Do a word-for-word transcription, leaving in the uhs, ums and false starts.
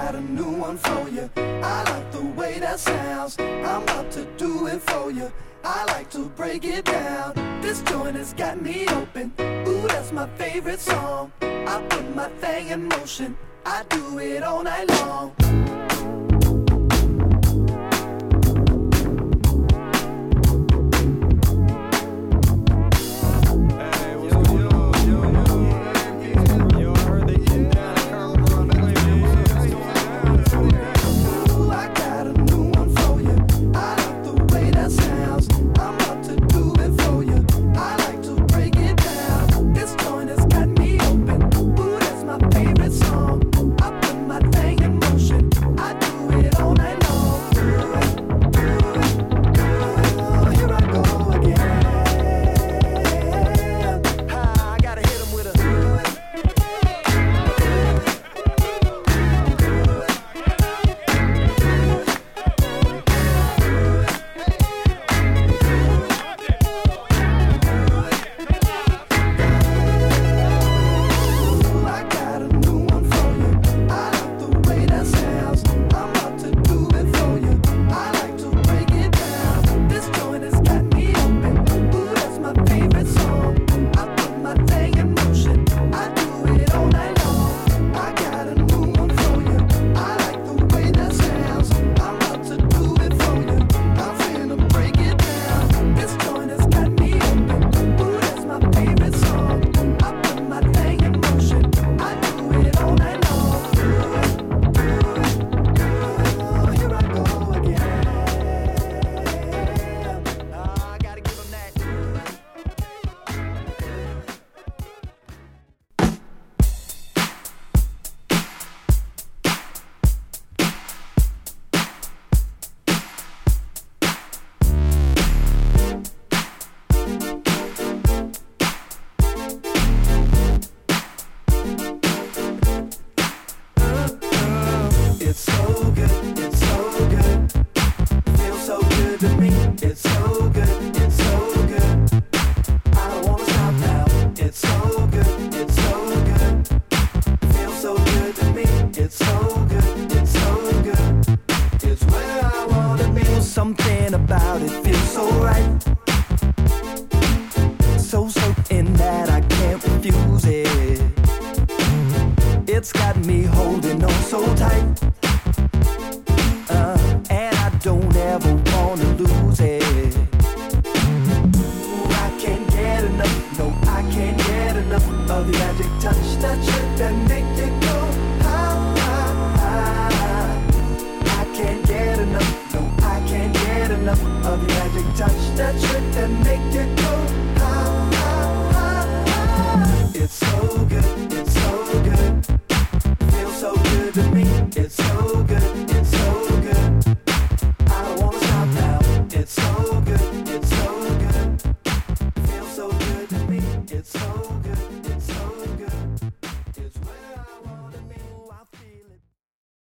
got a new one for you. I like the way that sounds. I'm about to do it for you. I like to break it down. This joint has got me open. Ooh, that's my favorite song. I put my thing in motion. I do it all night long. Of the magic touch, that trick that make you go